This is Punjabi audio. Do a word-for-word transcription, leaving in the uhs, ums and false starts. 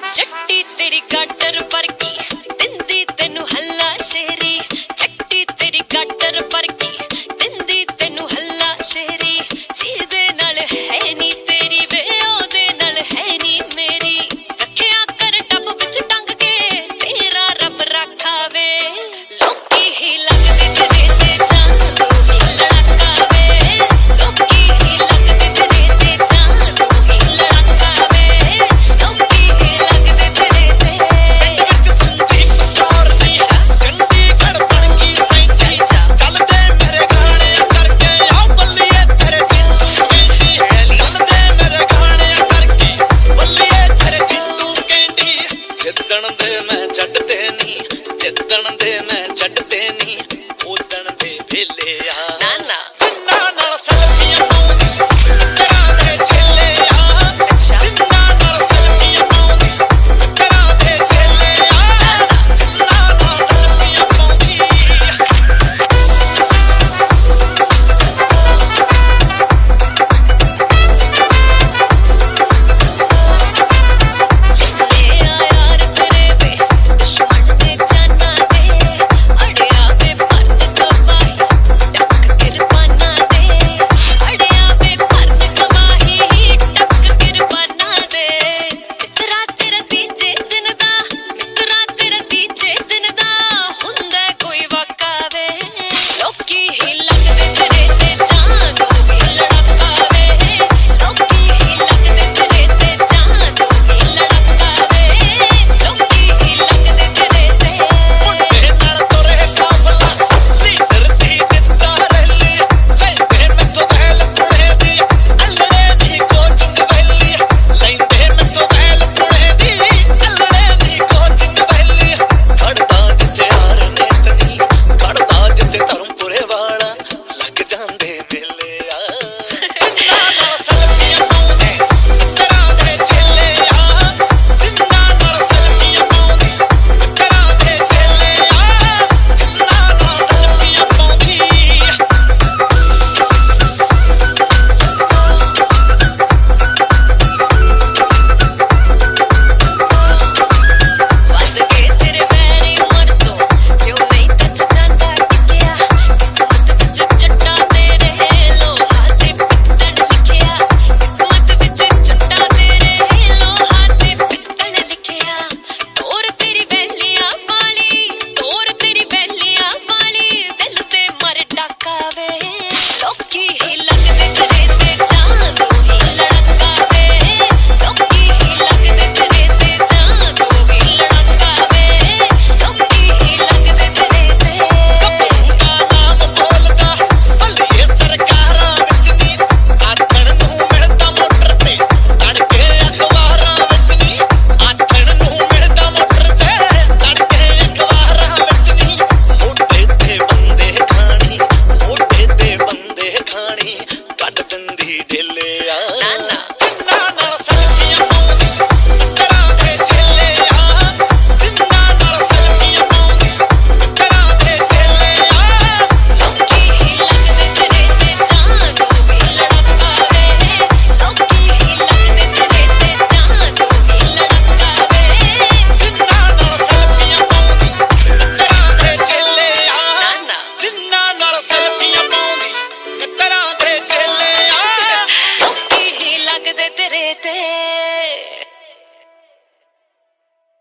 ਚੱਟੀ ਤੇਰੀ ਗਾਟਰ ਵਰਗੀ ਦਿੰਦੀ ਤੈਨੂੰ ਹੱਲਾ ਸ਼ੇਰੀ, ਚੱਟੀ ਤੇਰੀ ਗਾਟਰ ਵਰਗੀ ਦਿੰਦੀ ਤੈਨੂੰ ਹੱਲਾ ਸ਼ੇਰੀ। ਜਿਹਦੇ ਨਾਲ ਹੈ ਨੀ ਤੇਰੀ ਵੇ ਉਹਦੇ ਨਾਲ ਹੈ ਨੀ ਮੇਰੀ, ਰੱਖਿਆ ਕਰ ਟੱਬ ਵਿੱਚ ਟੰਗ ਕੇ ਤੇਰਾ ਰੱਬ ਰਾਖਾ ਵੇ। ਲੋਕੀ ਹੀ ਲੱਗਦੇ ਤੇਰੇ ਤੇ ਜਾਨ ਤੂੰ ਹੀ ਲੜਾਕਾ ਵੇ, ਲੋਕੀ ਹੀ ਲੱਗਦੇ ਤੇਰੇ ਤੇ ਜਾਨ ਤੂੰ ਹੀ ਲੜਾਕਾ ਵੇ, ਲੋਕੀ ਹੀ ਲੱਗਦੇ ਤੇਰੇ ਤੇ। ਪਿੰਡ ਵਿੱਚ ਸੰਦੀਪ ਕੌਰ ਦੀ ਚੰਡੀਗੜ੍ਹ ਬਣ ਗਈ ਸੈਂਚੀ, ਚੱਲਦੇ ਮੇਰੇ ਗਾਣੇ ਕਰਕੇ ਆ ਬੱਲੀਏ ਤੇਰੇ ਚਿੰਟੂ ਕੈਂਡੀ, ਚੱਲਦੇ ਮੇਰੇ ਗਾਣੇ ਕਰਕੇ ਬੱਲੀਏ ਤੇਰੇ ਚਿੰਟੂ ਕੈਂਡੀ। ਜਿੱਦਣ ਦੇ ਮੈਂ ਛੱਡਦੇ ਨੀ, ਜਿੱਦਣ ਦੇ ਮੈਂ ਛੱਡਦੇ ਨੀ, ਉਦਣ ਦੇ ਵੇਲੇ ਆ ਨਾ ਨਾ